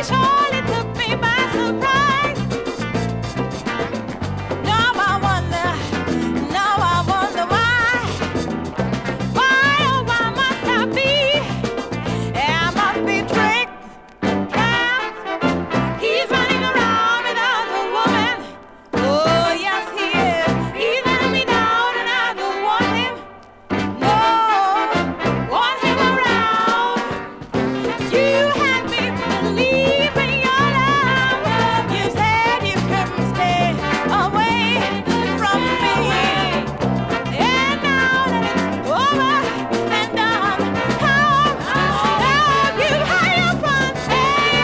surely took me by surprise. Now I wonder why. Why, oh, why must I be? I must be tricked, trapped. He's running around with other women. Oh, yes, he is. He's letting me down and I don't want him. No, want him around. You had me believing your love. You said you couldn't stay away from me. And now that it's over and done, how you had your fun. Hey,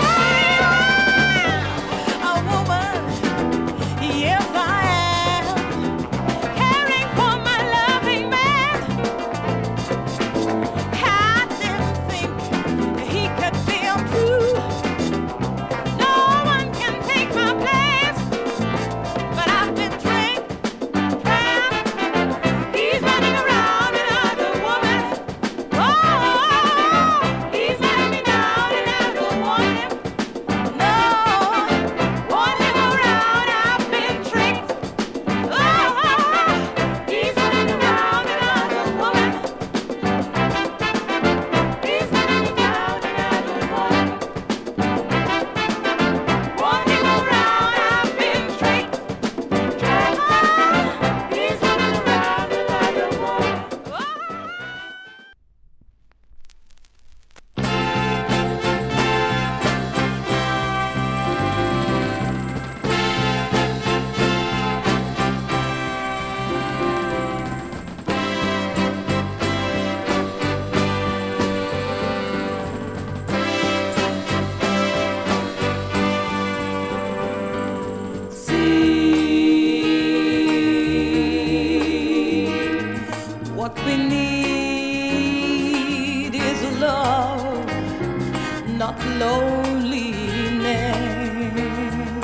a woman, yes I am, caring for my loving man. I didn't think he could be untrue. No one can take my place, but I've been tricked, trapped. He's running around with other women. Oh, he's letting me down and I don't want him. No, want him around. I've been tricked. Oh, he's running around with other women. He's letting me down and I don't want him. Want him around. I've been tricked. He's running around with other women. What we need is love, not loneliness.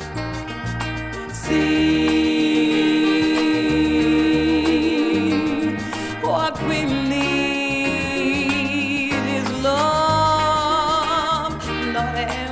See, what we need is love, not emptiness.